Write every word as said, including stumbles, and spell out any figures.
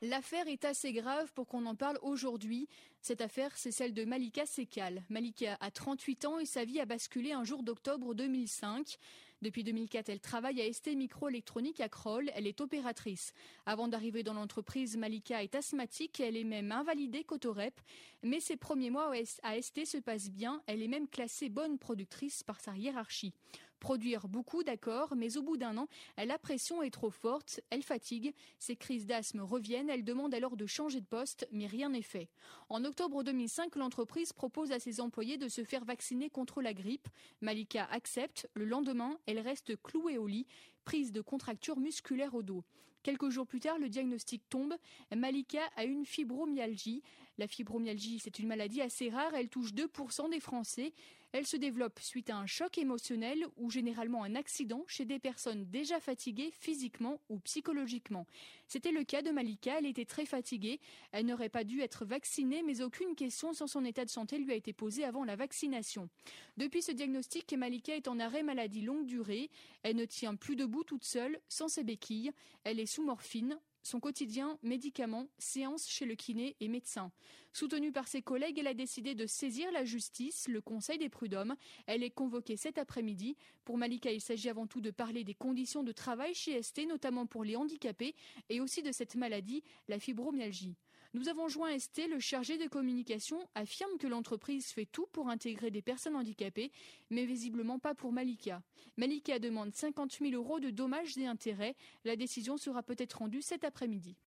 L'affaire est assez grave pour qu'on en parle aujourd'hui. Cette affaire, c'est celle de Malika Sekal. Malika a trente-huit ans et sa vie a basculé un jour d'octobre deux mille cinq. Depuis deux mille quatre, elle travaille à S T Microélectronique à Crolles. Elle est opératrice. Avant d'arriver dans l'entreprise, Malika est asthmatique et elle est même invalidée Cotorep. Mais ses premiers mois à S T se passent bien. Elle est même classée bonne productrice par sa hiérarchie. Produire beaucoup, d'accord, mais au bout d'un an, la pression est trop forte. Elle fatigue. Ses crises d'asthme reviennent. Elle demande alors de changer de poste, mais rien n'est fait. En octobre deux mille cinq, l'entreprise propose à ses employés de se faire vacciner contre la grippe. Malika accepte. Le lendemain, elle reste clouée au lit, prise de contractures musculaires au dos. Quelques jours plus tard, le diagnostic tombe. Malika a une fibromyalgie. La fibromyalgie, c'est une maladie assez rare. Elle touche deux pour cent des Français. Elle se développe suite à un choc émotionnel ou généralement un accident chez des personnes déjà fatiguées physiquement ou psychologiquement. C'était le cas de Malika. Elle était très fatiguée. Elle n'aurait pas dû être vaccinée, mais aucune question sur son état de santé lui a été posée avant la vaccination. Depuis ce diagnostic, Malika est en arrêt maladie longue durée. Elle ne tient plus debout toute seule, sans ses béquilles. Elle est sous morphine. Son quotidien, médicaments, séances chez le kiné et médecin. Soutenue par ses collègues, elle a décidé de saisir la justice, le Conseil des prud'hommes. Elle est convoquée cet après-midi. Pour Malika, il s'agit avant tout de parler des conditions de travail chez S T, notamment pour les handicapés, et aussi de cette maladie, la fibromyalgie. Nous avons joint S T, le chargé de communication affirme que l'entreprise fait tout pour intégrer des personnes handicapées, mais visiblement pas pour Malika. Malika demande cinquante mille euros de dommages et intérêts. La décision sera peut-être rendue cet après-midi.